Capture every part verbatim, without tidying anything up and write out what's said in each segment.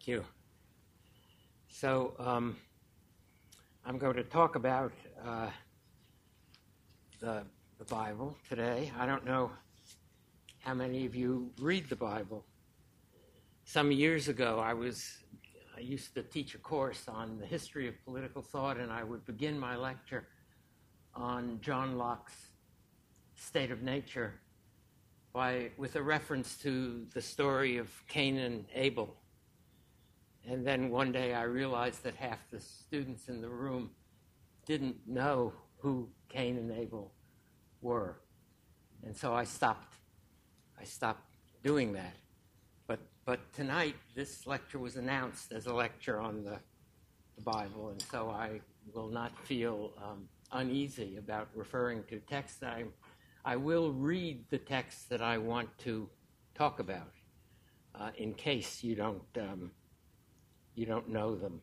Thank you. So um, I'm going to talk about uh, the, the Bible today. I don't know how many of you read the Bible. Some years ago, I was I used to teach a course on the history of political thought, and I would begin my lecture on John Locke's State of Nature by with a reference to the story of Cain and Abel. And then one day I realized that half the students in the room didn't know who Cain and Abel were. And so I stopped. I stopped doing that. But but tonight, this lecture was announced as a lecture on the, the Bible, and so I will not feel um, uneasy about referring to texts. I, I will read the texts that I want to talk about, uh, in case you don't um, you don't know them.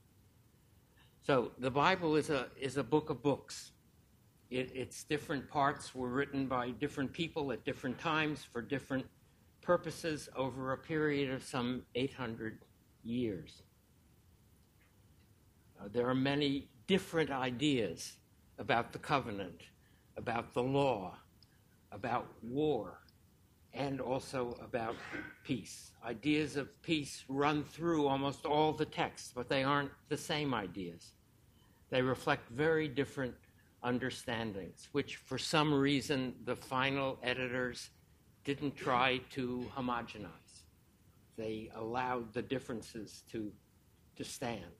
So the Bible is a is a book of books. It, its different parts were written by different people at different times for different purposes over a period of some eight hundred years. Uh, there are many different ideas about the covenant, about the law, about war, and also about peace. Ideas of peace run through almost all the texts, but they aren't the same ideas. They reflect very different understandings, which for some reason the final editors didn't try to homogenize. They allowed the differences to, to stand.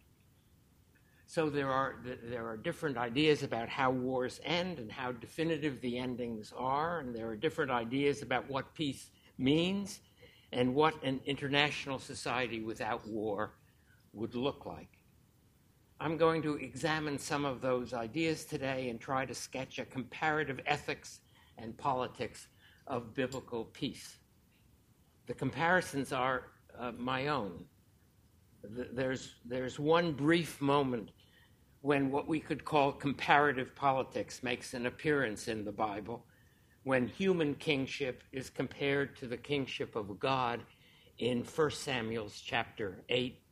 So there are there are different ideas about how wars end and how definitive the endings are, and there are different ideas about what peace means and what an international society without war would look like. I'm going to examine some of those ideas today and try to sketch a comparative ethics and politics of biblical peace. The comparisons are uh, my own. There's, there's one brief moment when what we could call comparative politics makes an appearance in the Bible, when human kingship is compared to the kingship of God in First Samuel's chapter eight.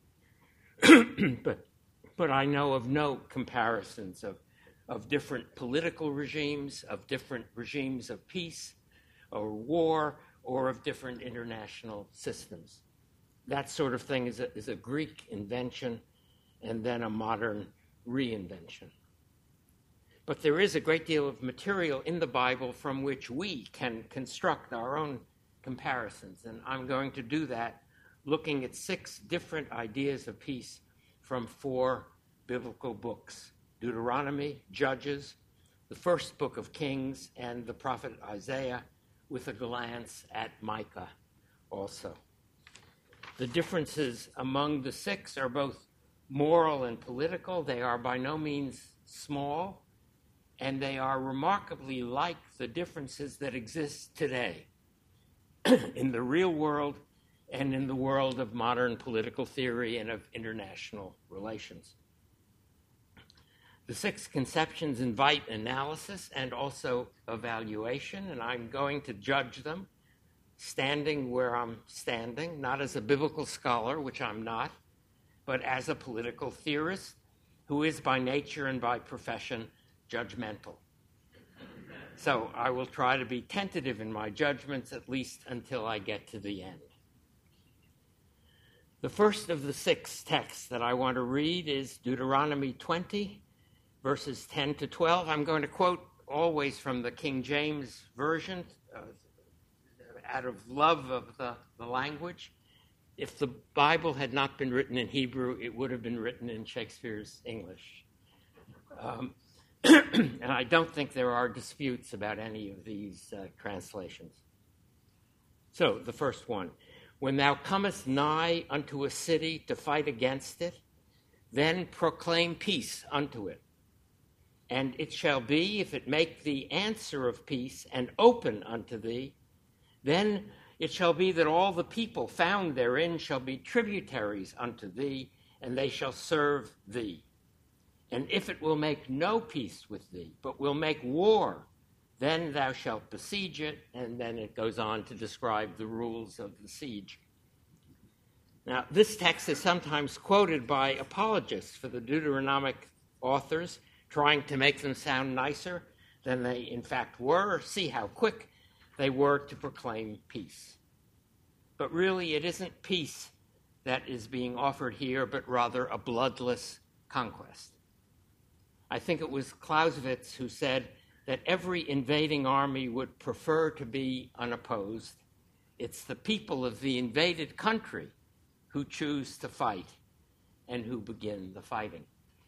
but, but I know of no comparisons of, of different political regimes, of different regimes of peace or war, or of different international systems. That sort of thing is a, is a Greek invention and then a modern reinvention. But there is a great deal of material in the Bible from which we can construct our own comparisons, and I'm going to do that looking at six different ideas of peace from four biblical books: Deuteronomy, Judges, the first book of Kings, and the prophet Isaiah, with a glance at Micah also. The differences among the six are both moral and political. They are by no means small, and they are remarkably like the differences that exist today in the real world and in the world of modern political theory and of international relations. The six conceptions invite analysis and also evaluation, and I'm going to judge them standing where I'm standing, not as a biblical scholar, which I'm not, but as a political theorist who is by nature and by profession judgmental. So I will try to be tentative in my judgments, at least until I get to the end. The first of the six texts that I want to read is Deuteronomy twenty, verses ten to twelve. I'm going to quote always from the King James Version, uh, out of love of the, the language. If the Bible had not been written in Hebrew, it would have been written in Shakespeare's English. Um, and I don't think there are disputes about any of these uh, translations. So, the first one. When thou comest nigh unto a city to fight against it, then proclaim peace unto it. And it shall be, if it make thee answer of peace and open unto thee, then it shall be that all the people found therein shall be tributaries unto thee, and they shall serve thee. And if it will make no peace with thee, but will make war, then thou shalt besiege it, and then it goes on to describe the rules of the siege. Now, this text is sometimes quoted by apologists for the Deuteronomic authors, trying to make them sound nicer than they in fact were. See how quick they were to proclaim peace. But really, it isn't peace that is being offered here, but rather a bloodless conquest. I think it was Clausewitz who said that every invading army would prefer to be unopposed. It's the people of the invaded country who choose to fight and who begin the fighting.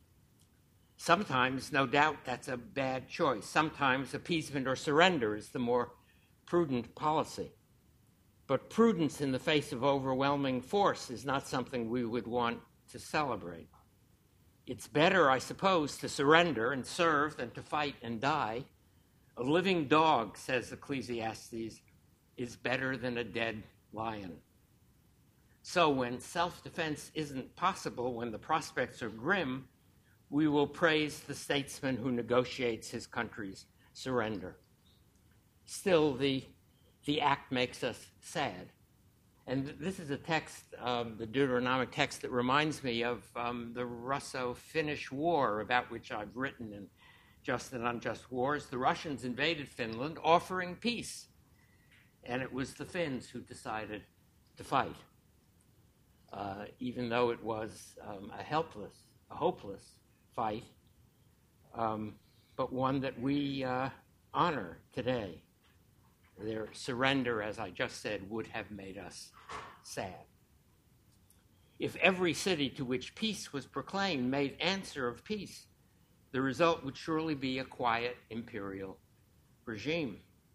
Sometimes, no doubt, that's a bad choice. Sometimes appeasement or surrender is the more prudent policy. But prudence in the face of overwhelming force is not something we would want to celebrate. It's better, I suppose, to surrender and serve than to fight and die. A living dog, says Ecclesiastes, is better than a dead lion. So when self-defense isn't possible, when the prospects are grim, we will praise the statesman who negotiates his country's surrender. Still, the, the act makes us sad. And this is a text, um, the Deuteronomic text, that reminds me of um, the Russo-Finnish War, about which I've written in Just and Unjust Wars. The Russians invaded Finland, offering peace. And it was the Finns who decided to fight, uh, even though it was um, a helpless, a hopeless fight, um, but one that we uh, honor today. Their surrender, as I just said, would have made us sad. If every city to which peace was proclaimed made answer of peace, the result would surely be a quiet imperial regime.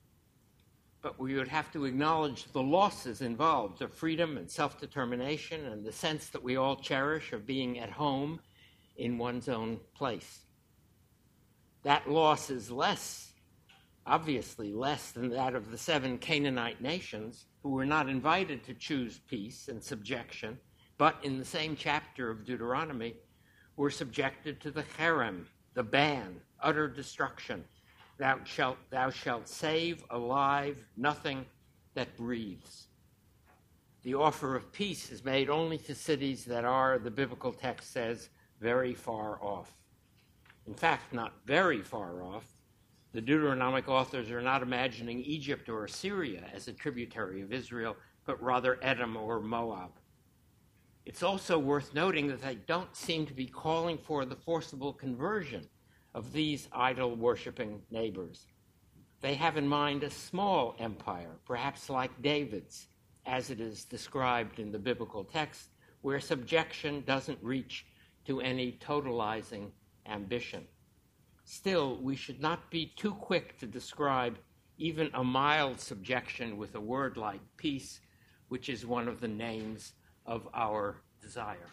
But we would have to acknowledge the losses involved of freedom and self-determination and the sense that we all cherish of being at home in one's own place. That loss is less, obviously less than that of the seven Canaanite nations who were not invited to choose peace and subjection, but in the same chapter of Deuteronomy were subjected to the cherem, the ban, utter destruction. Thou shalt, thou shalt save alive nothing that breathes. The offer of peace is made only to cities that are, the biblical text says, very far off. In fact, not very far off. The Deuteronomic authors are not imagining Egypt or Assyria as a tributary of Israel, but rather Edom or Moab. It's also worth noting that they don't seem to be calling for the forcible conversion of these idol-worshipping neighbors. They have in mind a small empire, perhaps like David's, as it is described in the biblical text, where subjection doesn't reach to any totalizing ambition. Still, we should not be too quick to describe even a mild subjection with a word like peace, which is one of the names of our desire.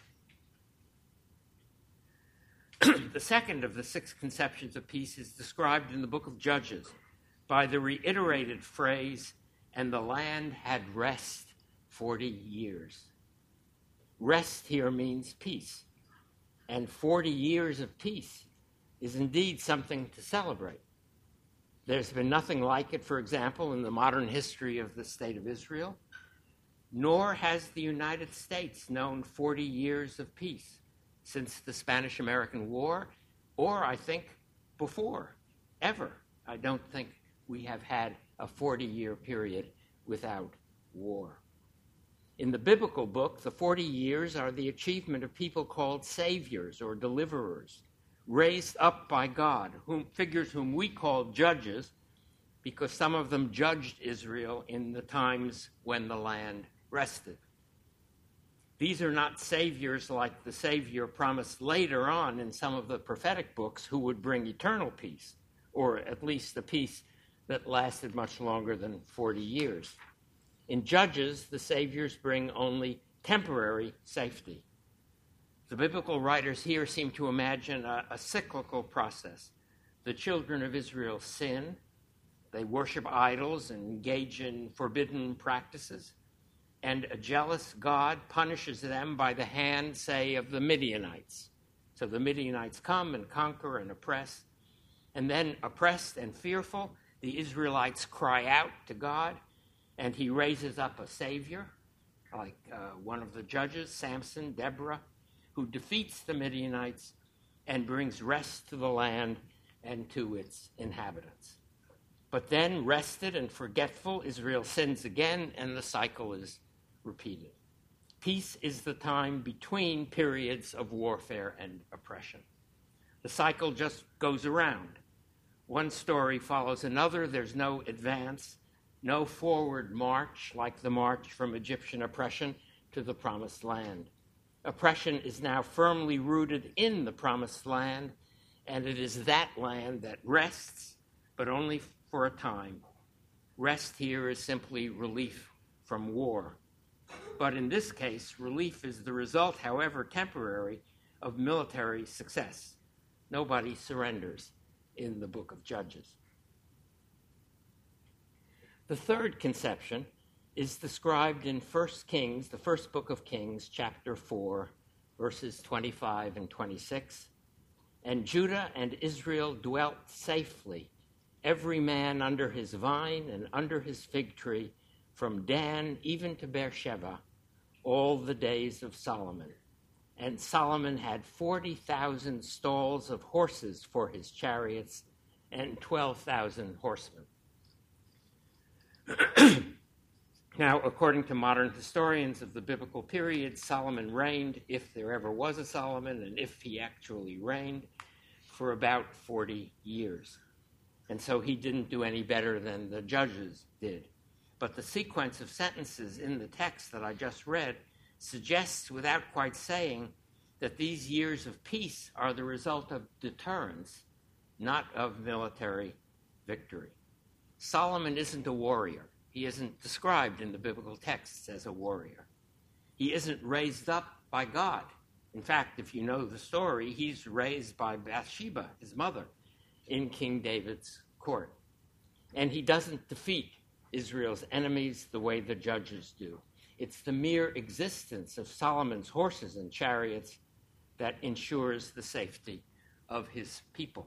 The second of the six conceptions of peace is described in the book of Judges by the reiterated phrase, "And the land had rest forty years." Rest here means peace, and forty years of peace is indeed something to celebrate. There's been nothing like it, for example, in the modern history of the State of Israel, nor has the United States known forty years of peace since the Spanish-American War, or I think before, ever. I don't think we have had a forty-year period without war. In the biblical book, the forty years are the achievement of people called saviors or deliverers, raised up by God, whom, figures whom we call judges, because some of them judged Israel in the times when the land rested. These are not saviors like the Savior promised later on in some of the prophetic books who would bring eternal peace, or at least a peace that lasted much longer than forty years. In Judges, the saviors bring only temporary safety. The biblical writers here seem to imagine a, a cyclical process. The children of Israel sin, they worship idols and engage in forbidden practices, and a jealous God punishes them by the hand, say, of the Midianites. So the Midianites come and conquer and oppress, and then oppressed and fearful, the Israelites cry out to God, and he raises up a savior, like uh, one of the judges, Samson, Deborah, who defeats the Midianites and brings rest to the land and to its inhabitants. But then, rested and forgetful, Israel sins again, and the cycle is repeated. Peace is the time between periods of warfare and oppression. The cycle just goes around. One story follows another. There's no advance, no forward march like the march from Egyptian oppression to the Promised Land. Oppression is now firmly rooted in the Promised Land, and it is that land that rests, but only for a time. Rest here is simply relief from war. But in this case, relief is the result, however temporary, of military success. Nobody surrenders in the book of Judges. The third conception is described in First Kings, the first book of Kings, chapter four, verses twenty-five and twenty-six. And Judah and Israel dwelt safely, every man under his vine and under his fig tree, from Dan even to Beersheba, all the days of Solomon. And Solomon had forty thousand stalls of horses for his chariots and twelve thousand horsemen. Now, according to modern historians of the biblical period, Solomon reigned, if there ever was a Solomon, and if he actually reigned, for about forty years. And so he didn't do any better than the judges did. But the sequence of sentences in the text that I just read suggests, without quite saying, that these years of peace are the result of deterrence, not of military victory. Solomon isn't a warrior. He isn't described in the biblical texts as a warrior. He isn't raised up by God. In fact, if you know the story, he's raised by Bathsheba, his mother, in King David's court. And he doesn't defeat Israel's enemies the way the judges do. It's the mere existence of Solomon's horses and chariots that ensures the safety of his people.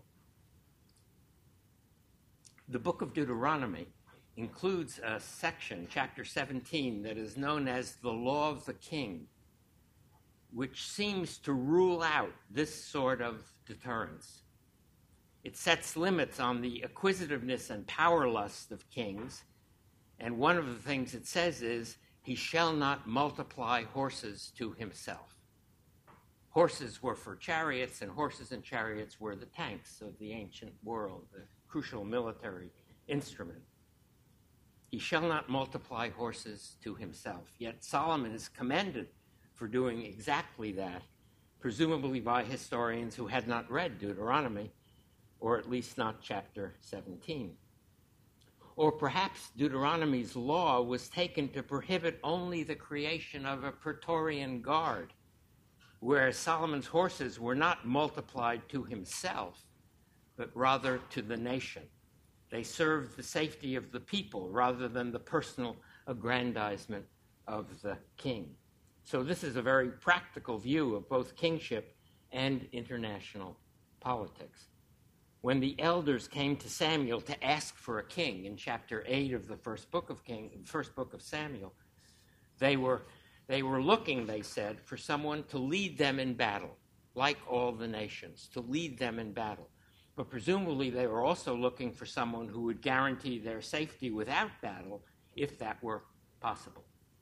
The book of Deuteronomy includes a section, chapter seventeen, that is known as the Law of the King, which seems to rule out this sort of deterrence. It sets limits on the acquisitiveness and power lust of kings, and one of the things it says is, he shall not multiply horses to himself. Horses were for chariots, and horses and chariots were the tanks of the ancient world, the crucial military instrument. He shall not multiply horses to himself. Yet Solomon is commended for doing exactly that, presumably by historians who had not read Deuteronomy, or at least not chapter seventeen. Or perhaps Deuteronomy's law was taken to prohibit only the creation of a Praetorian Guard, whereas Solomon's horses were not multiplied to himself, but rather to the nation. They served the safety of the people rather than the personal aggrandizement of the king. So this is a very practical view of both kingship and international politics. When the elders came to Samuel to ask for a king in chapter eight of the first book of King, first book of Samuel, they were they were looking, they said, for someone to lead them in battle, like all the nations, to lead them in battle. But presumably they were also looking for someone who would guarantee their safety without battle, if that were possible.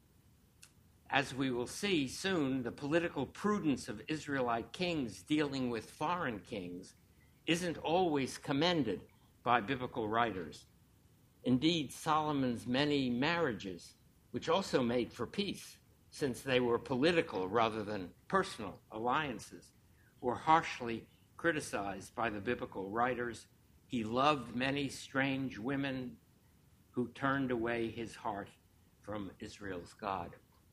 As we will see soon, the political prudence of Israelite kings dealing with foreign kings isn't always commended by biblical writers. Indeed, Solomon's many marriages, which also made for peace, since they were political rather than personal alliances, were harshly criticized by the biblical writers. He loved many strange women who turned away his heart from Israel's God.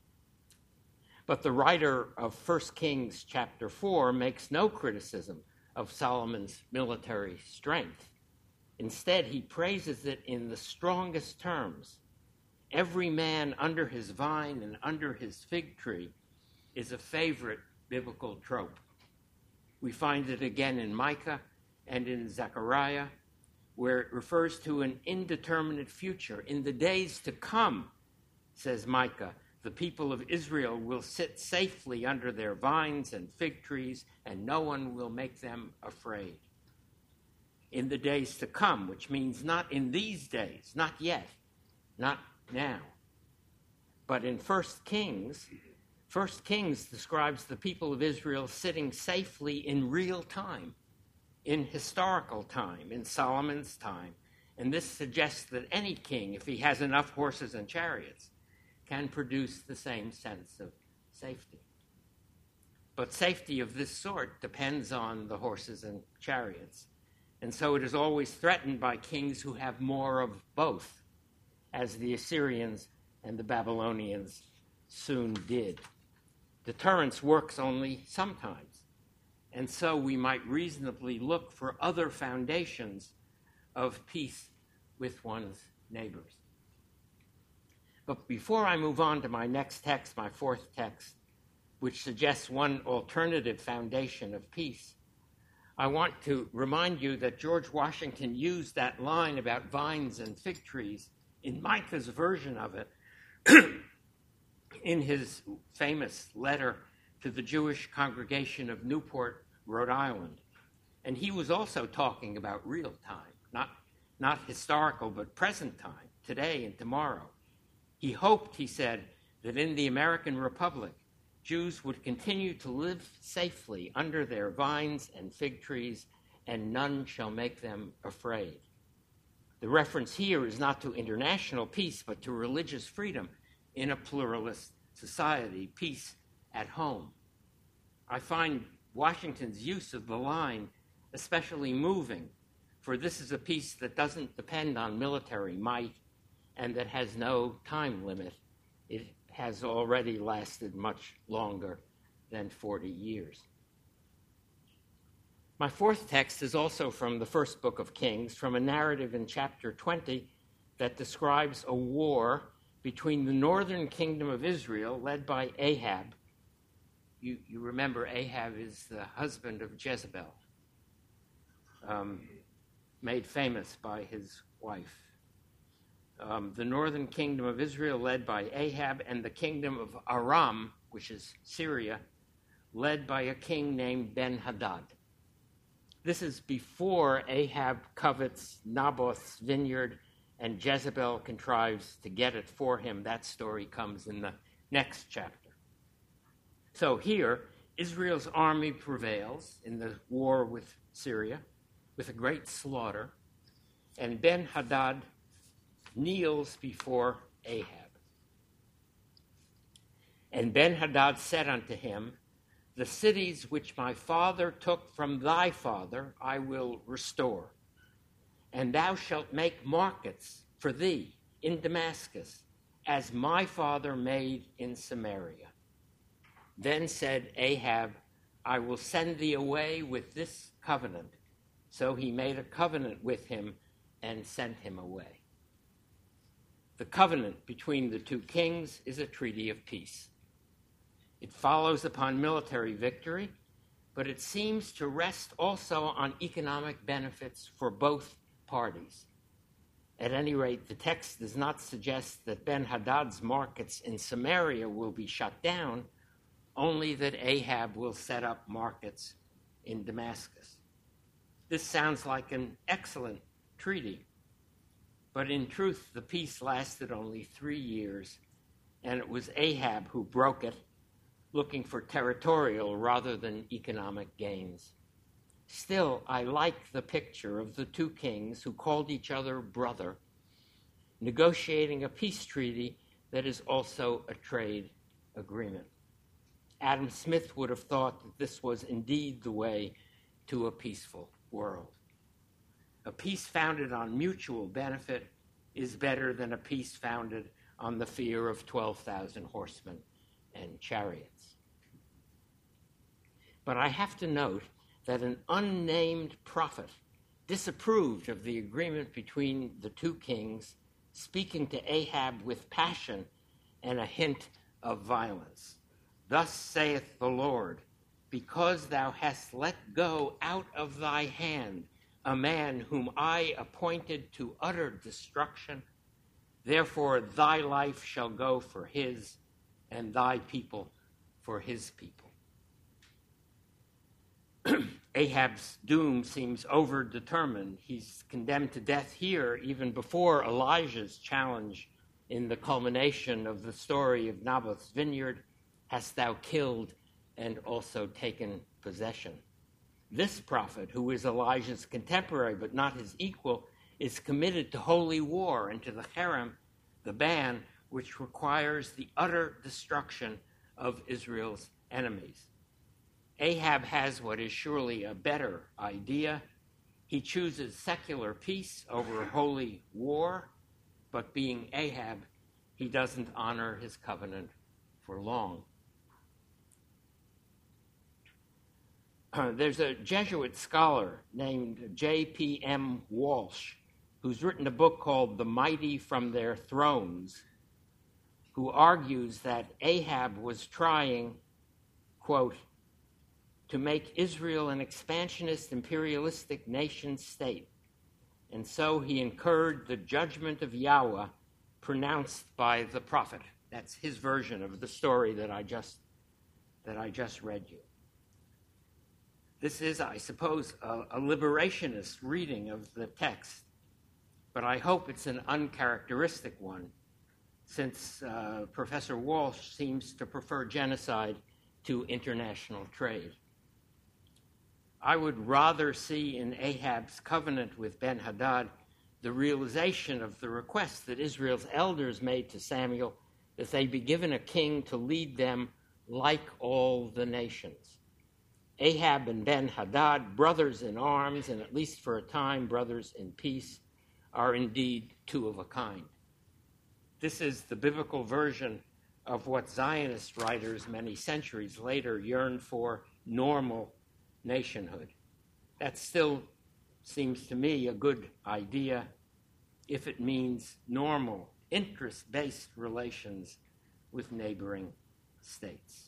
But the writer of First Kings chapter four makes no criticism of Solomon's military strength. Instead, he praises it in the strongest terms. Every man under his vine and under his fig tree is a favorite biblical trope. We find it again in Micah and in Zechariah, where it refers to an indeterminate future. In the days to come, says Micah, the people of Israel will sit safely under their vines and fig trees, and no one will make them afraid. In the days to come, which means not in these days, not yet, not now. But in First Kings, First Kings describes the people of Israel sitting safely in real time, in historical time, in Solomon's time. And this suggests that any king, if he has enough horses and chariots, can produce the same sense of safety. But safety of this sort depends on the horses and chariots. And so it is always threatened by kings who have more of both, as the Assyrians and the Babylonians soon did. Deterrence works only sometimes. And so we might reasonably look for other foundations of peace with one's neighbors. But before I move on to my next text, my fourth text, which suggests one alternative foundation of peace, I want to remind you that George Washington used that line about vines and fig trees in Micah's version of it in his famous letter to the Jewish congregation of Newport, Rhode Island. And he was also talking about real time, not, not historical, but present time, today and tomorrow. He hoped, he said, that in the American Republic, Jews would continue to live safely under their vines and fig trees, and none shall make them afraid. The reference here is not to international peace, but to religious freedom in a pluralist society, peace at home. I find Washington's use of the line especially moving, for this is a peace that doesn't depend on military might and that has no time limit. It has already lasted much longer than forty years. My fourth text is also from the first book of Kings, from a narrative in chapter twenty that describes a war between the northern kingdom of Israel, led by Ahab. You, you remember Ahab is the husband of Jezebel, um, made famous by his wife. Um, the northern kingdom of Israel led by Ahab, and the kingdom of Aram, which is Syria, led by a king named Ben-Hadad. This is before Ahab covets Naboth's vineyard and Jezebel contrives to get it for him. That story comes in the next chapter. So here, Israel's army prevails in the war with Syria with a great slaughter, and Ben-Hadad kneels before Ahab. And Ben-Hadad said unto him, the cities which my father took from thy father I will restore, and thou shalt make markets for thee in Damascus, as my father made in Samaria. Then said Ahab, I will send thee away with this covenant. So he made a covenant with him and sent him away. The covenant between the two kings is a treaty of peace. It follows upon military victory, but it seems to rest also on economic benefits for both parties. At any rate, the text does not suggest that Ben-Hadad's markets in Samaria will be shut down, only that Ahab will set up markets in Damascus. This sounds like an excellent treaty, but in truth, the peace lasted only three years, and it was Ahab who broke it, looking for territorial rather than economic gains. Still, I like the picture of the two kings who called each other brother, negotiating a peace treaty that is also a trade agreement. Adam Smith would have thought that this was indeed the way to a peaceful world. A peace founded on mutual benefit is better than a peace founded on the fear of twelve thousand horsemen and chariots. But I have to note that an unnamed prophet disapproved of the agreement between the two kings, speaking to Ahab with passion and a hint of violence. Thus saith the Lord, because thou hast let go out of thy hand a man whom I appointed to utter destruction, therefore thy life shall go for his, and thy people for his people. Ahab's doom seems overdetermined. He's condemned to death here even before Elijah's challenge in the culmination of the story of Naboth's vineyard, hast thou killed and also taken possession. This prophet, who is Elijah's contemporary but not his equal, is committed to holy war and to the herem, the ban, which requires the utter destruction of Israel's enemies. Ahab has what is surely a better idea. He chooses secular peace over holy war, but being Ahab, he doesn't honor his covenant for long. Uh, there's a Jesuit scholar named J P M Walsh who's written a book called The Mighty from Their Thrones, who argues that Ahab was trying, quote, to make Israel an expansionist, imperialistic nation state, and so he incurred the judgment of Yahweh pronounced by the prophet. That's his version of the story that I just that I just read you. This is, I suppose, a, a liberationist reading of the text, but I hope it's an uncharacteristic one, since uh, Professor Walsh seems to prefer genocide to international trade. I would rather see in Ahab's covenant with Ben-Hadad the realization of the request that Israel's elders made to Samuel that they be given a king to lead them like all the nations. Ahab and Ben-Hadad, brothers in arms, and at least for a time brothers in peace, are indeed two of a kind. This is the biblical version of what Zionist writers many centuries later yearned for: normal nationhood. That still seems to me a good idea if it means normal, interest-based relations with neighboring states.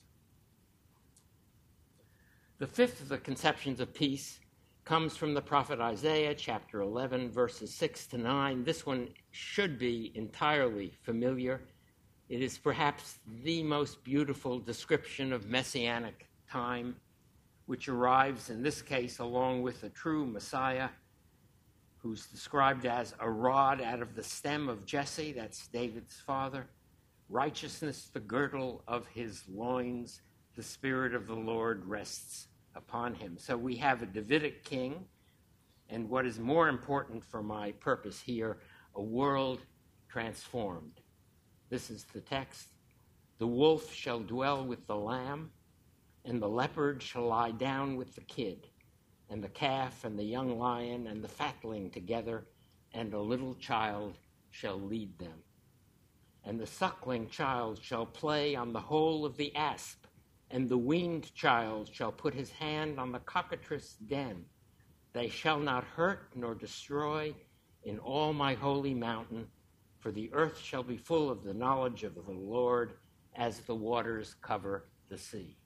The fifth of the conceptions of peace comes from the prophet Isaiah, chapter eleven, verses six to nine. This one should be entirely familiar. It is perhaps the most beautiful description of messianic time, which arrives in this case along with a true Messiah, who's described as a rod out of the stem of Jesse, that's David's father, righteousness the girdle of his loins, the Spirit of the Lord rests upon him. So we have a Davidic king, and what is more important for my purpose here, a world transformed. This is the text. The wolf shall dwell with the lamb, and the leopard shall lie down with the kid, and the calf and the young lion and the fatling together, and a little child shall lead them. And the suckling child shall play on the hole of the asp, and the weaned child shall put his hand on the cockatrice' den. They shall not hurt nor destroy in all my holy mountain, for the earth shall be full of the knowledge of the Lord as the waters cover the sea.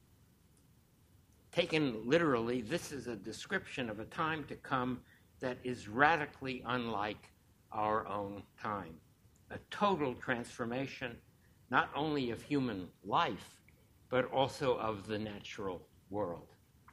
Taken literally, this is a description of a time to come that is radically unlike our own time. A total transformation, not only of human life, but also of the natural world.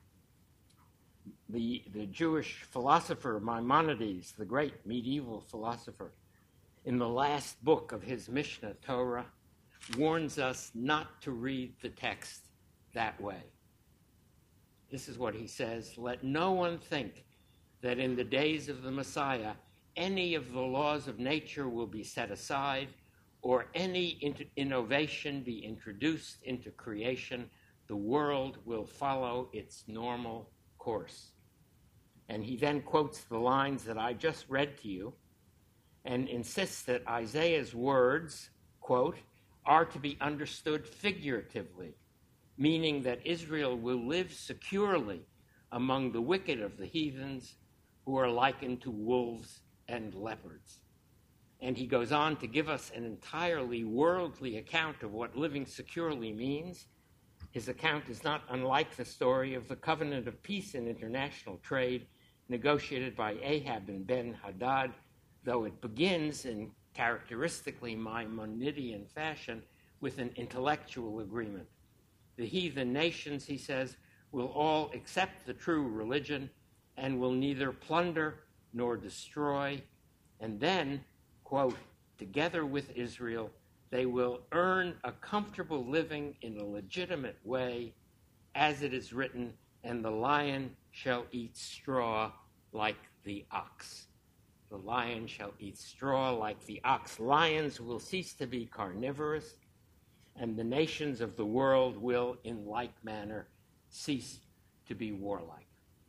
The, the Jewish philosopher Maimonides, the great medieval philosopher, in the last book of his Mishnah Torah, warns us not to read the text that way. This is what he says: let no one think that in the days of the Messiah any of the laws of nature will be set aside or any in- innovation be introduced into creation. The world will follow its normal course. And he then quotes the lines that I just read to you and insists that Isaiah's words, quote, are to be understood figuratively, meaning that Israel will live securely among the wicked of the heathens who are likened to wolves and leopards. And he goes on to give us an entirely worldly account of what living securely means. His account is not unlike the story of the covenant of peace and international trade negotiated by Ahab and Ben-Hadad, though it begins in characteristically Maimonidean fashion with an intellectual agreement. The heathen nations, he says, will all accept the true religion and will neither plunder nor destroy. And then, quote, together with Israel, they will earn a comfortable living in a legitimate way, as it is written, and the lion shall eat straw like the ox. The lion shall eat straw like the ox. Lions will cease to be carnivorous, and the nations of the world will, in like manner, cease to be warlike.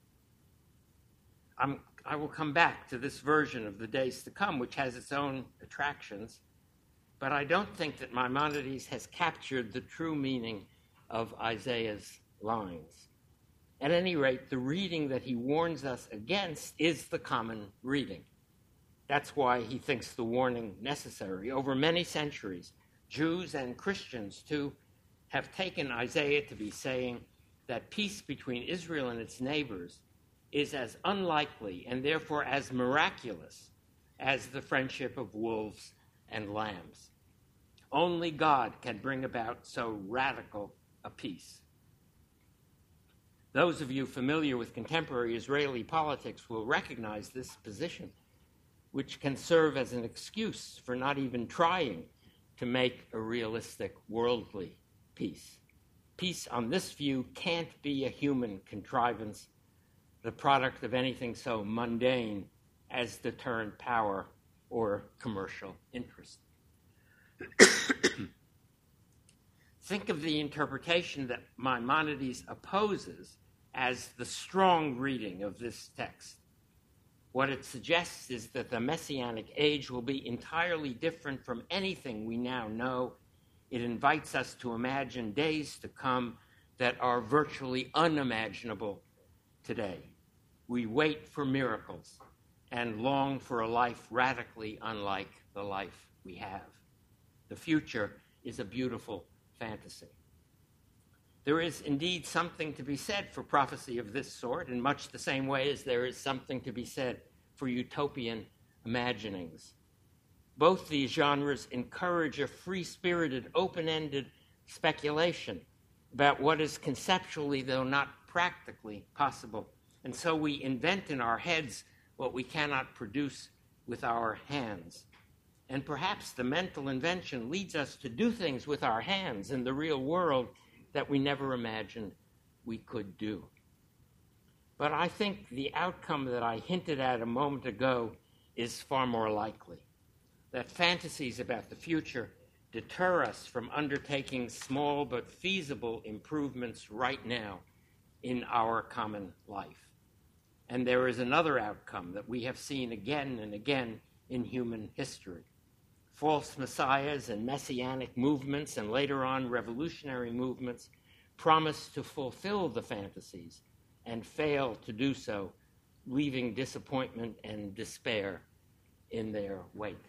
I'm, I will come back to this version of the days to come, which has its own attractions, but I don't think that Maimonides has captured the true meaning of Isaiah's lines. At any rate, the reading that he warns us against is the common reading. That's why he thinks the warning necessary. Over many centuries, Jews and Christians, too, have taken Isaiah to be saying that peace between Israel and its neighbors is as unlikely and therefore as miraculous as the friendship of wolves and lambs. Only God can bring about so radical a peace. Those of you familiar with contemporary Israeli politics will recognize this position, which can serve as an excuse for not even trying to make a realistic worldly peace. Peace on this view can't be a human contrivance, the product of anything so mundane as deterrent power or commercial interest. Think of the interpretation that Maimonides opposes as the strong reading of this text. What it suggests is that the Messianic age will be entirely different from anything we now know. It invites us to imagine days to come that are virtually unimaginable today. We wait for miracles and long for a life radically unlike the life we have. The future is a beautiful fantasy. There is indeed something to be said for prophecy of this sort, in much the same way as there is something to be said for utopian imaginings. Both these genres encourage a free-spirited, open-ended speculation about what is conceptually, though not practically, possible. And so we invent in our heads what we cannot produce with our hands. And perhaps the mental invention leads us to do things with our hands in the real world that we never imagined we could do. But I think the outcome that I hinted at a moment ago is far more likely, that fantasies about the future deter us from undertaking small but feasible improvements right now in our common life. And there is another outcome that we have seen again and again in human history. False messiahs and messianic movements, and later on revolutionary movements, promise to fulfill the fantasies and fail to do so, leaving disappointment and despair in their wake.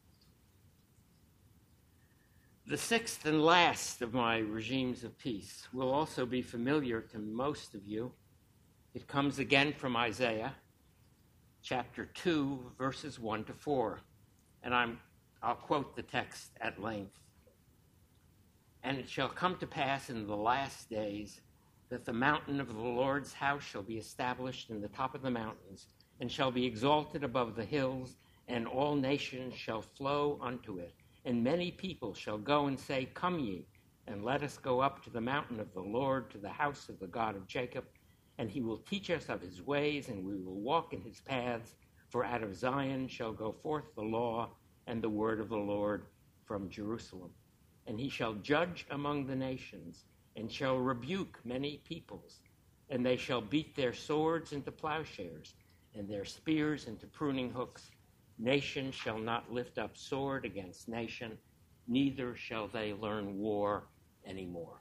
The sixth and last of my regimes of peace will also be familiar to most of you. It comes again from Isaiah, chapter two, verses one to four. And I'm, I'll quote the text at length. And it shall come to pass in the last days that the mountain of the Lord's house shall be established in the top of the mountains, and shall be exalted above the hills, and all nations shall flow unto it. And many people shall go and say, Come ye, and let us go up to the mountain of the Lord, to the house of the God of Jacob. And he will teach us of his ways, and we will walk in his paths. For out of Zion shall go forth the law and the word of the Lord from Jerusalem. And he shall judge among the nations, and shall rebuke many peoples. And they shall beat their swords into plowshares, and their spears into pruning hooks. Nation shall not lift up sword against nation, neither shall they learn war anymore.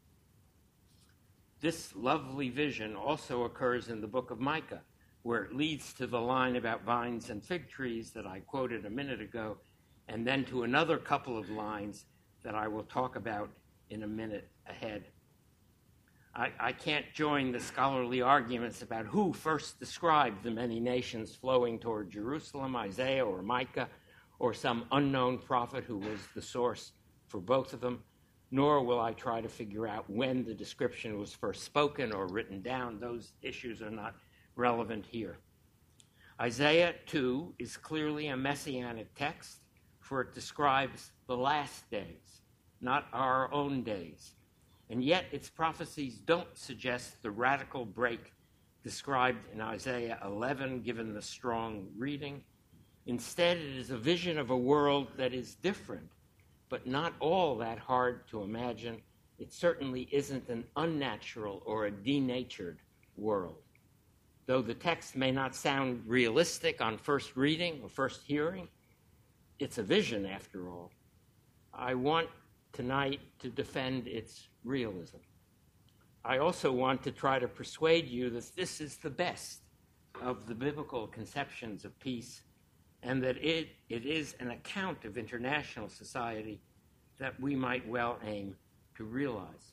This lovely vision also occurs in the book of Micah, where it leads to the line about vines and fig trees that I quoted a minute ago, and then to another couple of lines that I will talk about in a minute ahead. I, I can't join the scholarly arguments about who first described the many nations flowing toward Jerusalem, Isaiah or Micah, or some unknown prophet who was the source for both of them. nor will I try to figure out when the description was first spoken or written down. Those issues are not relevant here. Isaiah two is clearly a messianic text, for it describes the last days, not our own days. And yet its prophecies don't suggest the radical break described in Isaiah eleven, given the strong reading. Instead, it is a vision of a world that is different, but not all that hard to imagine. It certainly isn't an unnatural or a denatured world. Though the text may not sound realistic on first reading or first hearing, it's a vision after all. I want tonight to defend its realism. I also want to try to persuade you that this is the best of the biblical conceptions of peace, and that it, it is an account of international society that we might well aim to realize.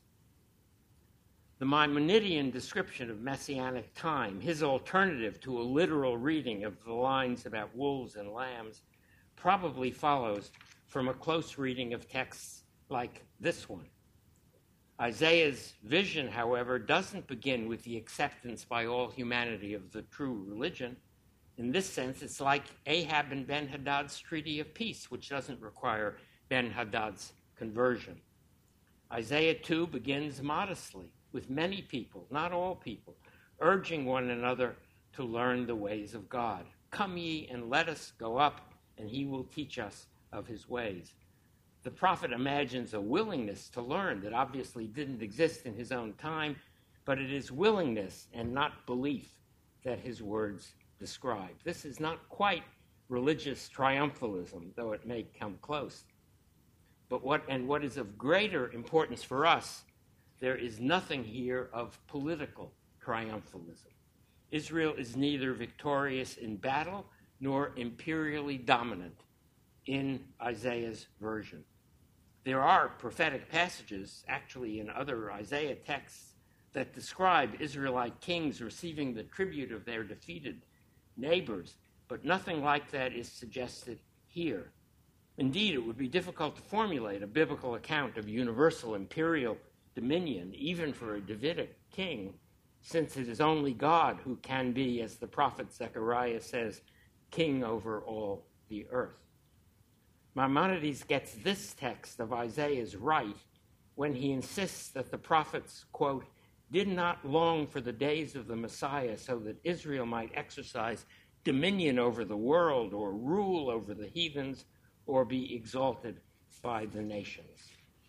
The Maimonidean description of messianic time, his alternative to a literal reading of the lines about wolves and lambs, probably follows from a close reading of texts like this one. Isaiah's vision, however, doesn't begin with the acceptance by all humanity of the true religion. In this sense, it's like Ahab and Ben-Hadad's treaty of peace, which doesn't require Ben-Hadad's conversion. Isaiah two begins modestly, with many people, not all people, urging one another to learn the ways of God. Come ye and let us go up, and he will teach us of his ways. The prophet imagines a willingness to learn that obviously didn't exist in his own time, but it is willingness and not belief that his words describe. This is not quite religious triumphalism, though it may come close. But what and what is of greater importance for us, there is nothing here of political triumphalism. Israel is neither victorious in battle nor imperially dominant in Isaiah's version. There are prophetic passages, actually in other Isaiah texts, that describe Israelite kings receiving the tribute of their defeated neighbors, but nothing like that is suggested here. Indeed, it would be difficult to formulate a biblical account of universal imperial dominion, even for a Davidic king, since it is only God who can be, as the prophet Zechariah says, king over all the earth. Maimonides gets this text of Isaiah's right when he insists that the prophets, quote, did not long for the days of the Messiah so that Israel might exercise dominion over the world or rule over the heathens or be exalted by the nations.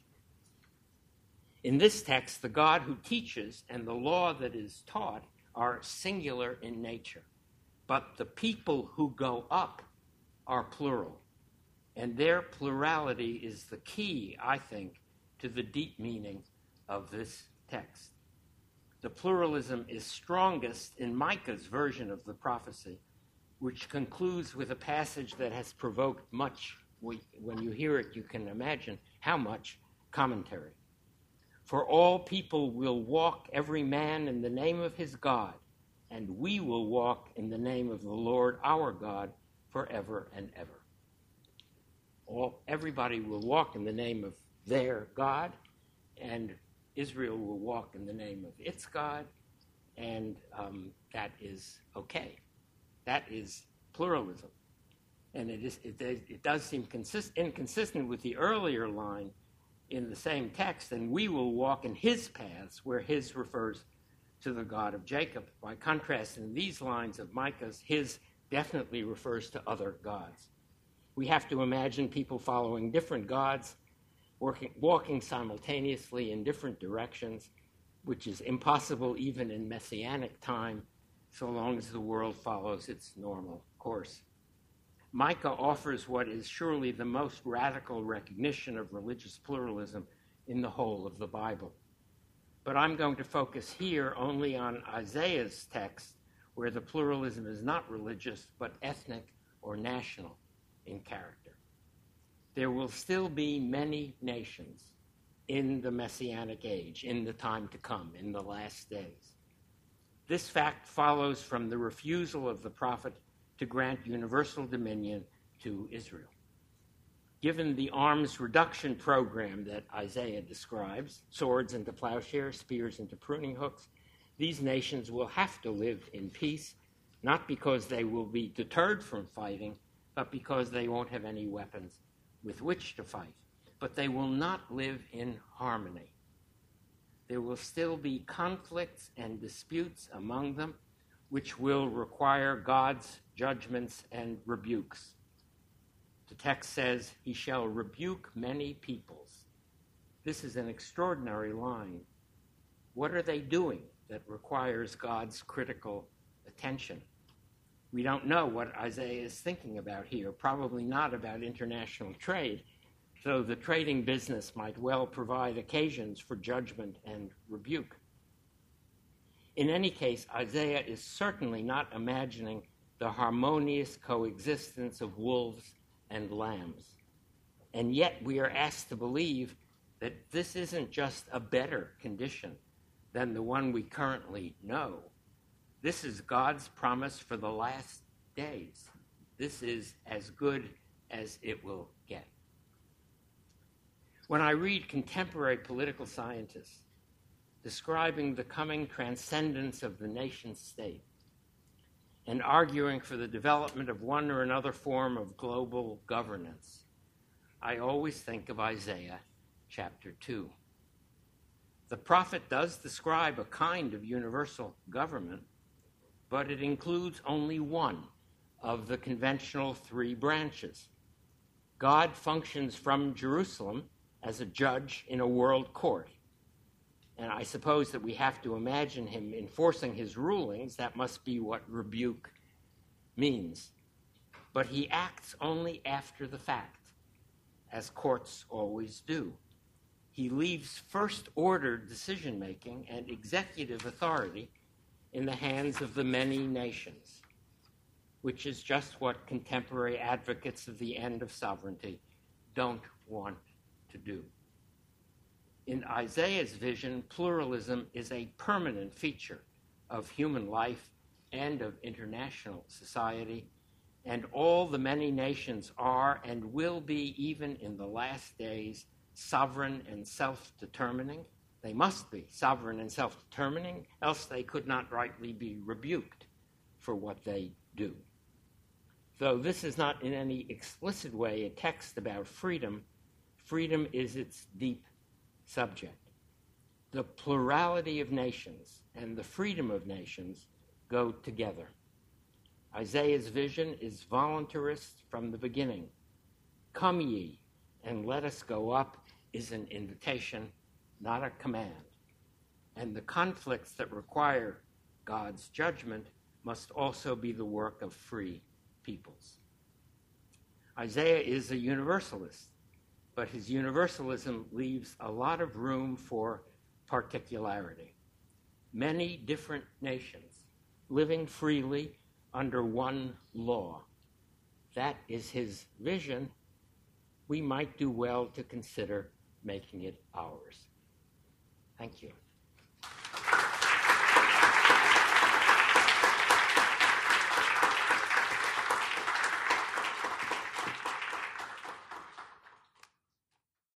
In this text, the God who teaches and the law that is taught are singular in nature, but the people who go up are plural, and their plurality is the key, I think, to the deep meaning of this text. The pluralism is strongest in Micah's version of the prophecy, which concludes with a passage that has provoked much, when you hear it, you can imagine how much commentary. For all people will walk every man in the name of his God, and we will walk in the name of the Lord our God forever and ever. All, everybody will walk in the name of their God, and Israel will walk in the name of its God, and um, that is okay. That is pluralism. And it, is, it, it does seem consist, inconsistent with the earlier line in the same text, and we will walk in his paths, where his refers to the God of Jacob. By contrast, in these lines of Micah's, his definitely refers to other gods. We have to imagine people following different gods, working, walking simultaneously in different directions, which is impossible even in messianic time, so long as the world follows its normal course. Micah offers what is surely the most radical recognition of religious pluralism in the whole of the Bible. But I'm going to focus here only on Isaiah's text, where the pluralism is not religious, but ethnic or national in character. There will still be many nations in the Messianic age, in the time to come, in the last days. This fact follows from the refusal of the prophet to grant universal dominion to Israel. Given the arms reduction program that Isaiah describes, swords into plowshares, spears into pruning hooks, these nations will have to live in peace, not because they will be deterred from fighting, but because they won't have any weapons with which to fight. But they will not live in harmony. There will still be conflicts and disputes among them, which will require God's judgments and rebukes. The text says, he shall rebuke many peoples. This is an extraordinary line. What are they doing that requires God's critical attention? We don't know what Isaiah is thinking about here, probably not about international trade, though the trading business might well provide occasions for judgment and rebuke. In any case, Isaiah is certainly not imagining the harmonious coexistence of wolves and lambs. And yet we are asked to believe that this isn't just a better condition than the one we currently know. This is God's promise for the last days. This is as good as it will get. When I read contemporary political scientists describing the coming transcendence of the nation state and arguing for the development of one or another form of global governance, I always think of Isaiah chapter two. The prophet does describe a kind of universal government, but it includes only one of the conventional three branches. God functions from Jerusalem as a judge in a world court. And I suppose that we have to imagine him enforcing his rulings. That must be what rebuke means. But he acts only after the fact, as courts always do. He leaves first-order decision-making and executive authority in the hands of the many nations, which is just what contemporary advocates of the end of sovereignty don't want to do. In Isaiah's vision, pluralism is a permanent feature of human life and of international society, and all the many nations are and will be, even in the last days, sovereign and self-determining. They must be sovereign and self-determining, else they could not rightly be rebuked for what they do. Though this is not in any explicit way a text about freedom, freedom is its deep subject. The plurality of nations and the freedom of nations go together. Isaiah's vision is voluntarist from the beginning. Come ye, and let us go up is an invitation, not a command. And the conflicts that require God's judgment must also be the work of free peoples. Isaiah is a universalist, but his universalism leaves a lot of room for particularity. Many different nations living freely under one law. That is his vision. We might do well to consider making it ours. Thank you.